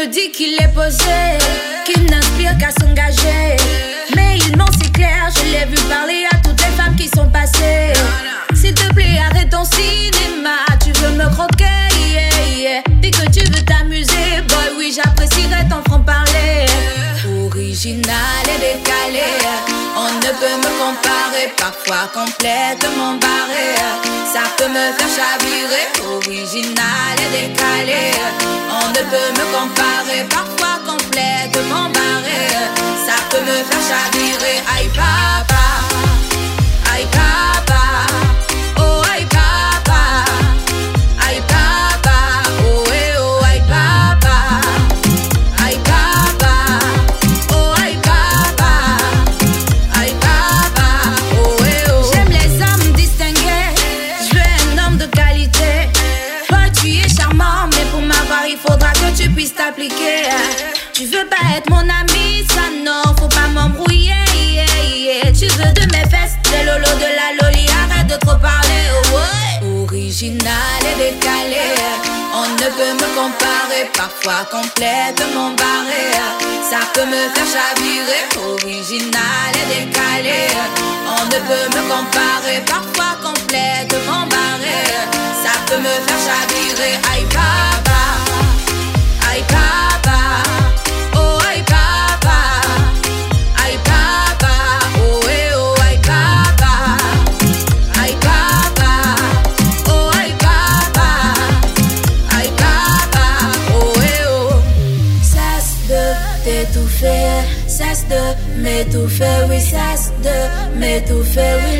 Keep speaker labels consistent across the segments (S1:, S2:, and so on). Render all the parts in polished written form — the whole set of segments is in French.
S1: me dit qu'il est posé, qu'il n'inspire qu'à s'engager. Mais il ment, c'est clair, je l'ai vu parler à toutes les femmes qui sont passées. S'il te plaît, arrête ton cinéma, tu veux me croquer, yeah, yeah. Dis que tu veux t'amuser, boy, oui, j'apprécierais ton franc-parler. Original et décalé, on ne peut me comparer, parfois complètement barré. Ça peut me faire chavirer, original et décalé. On ne peut me comparer, parfois complètement barré. Ça peut me faire chavirer, aïe papa, aïe papa, oh aïe papa, aïe papa, oh eh oh aïe papa, aïe papa, oh aïe papa, aïe papa, oh eh oh. J'aime les hommes distingués, je veux un homme de qualité. Toi tu es charmant, mais pour m'avoir il faudra que tu puisses t'appliquer. Tu veux pas être mon ami, ça non, faut pas m'embrouiller, yeah, yeah. Tu veux de mes fesses, des lolos, de la loli, arrête de trop parler, oh ouais. Original et décalé, on ne peut me comparer, parfois complètement barré. Ça peut me faire chavirer, original et décalé. On ne peut me comparer, parfois complètement barré. Ça peut me faire chavirer, aïe papa, aïe papa, oh aïe papa, aïe papa, oh eh oh aïe papa, aïe papa, oh aïe papa, aïe papa, oh eh oh. Cesse de t'étouffer, cesse de m'étouffer, oui cesse de m'étouffer, oui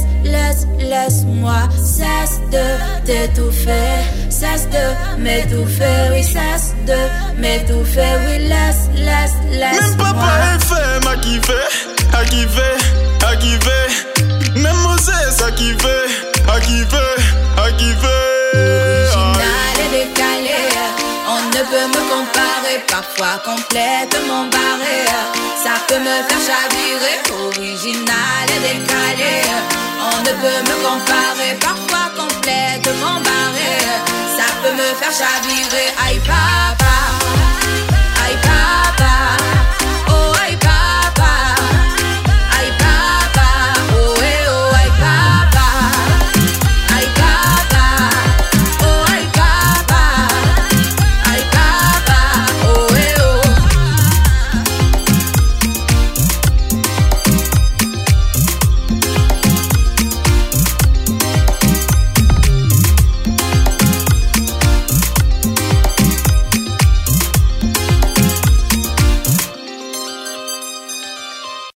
S1: laisse-moi, cesse de t'étouffer, cesse de m'étouffer, oui cesse de m'étouffer, oui laisse-moi.
S2: Même papa est fait, m'a kiffé, a kiffé, a kiffé. Même Moses a kiffé, a kiffé, a kiffé.
S1: Original et décalé, on ne peut me comparer, parfois complètement barré. Ça peut me faire chavirer, original et décalé. On ne peut me comparer, parfois complètement barré. Ça peut me faire chavirer, aïe papa.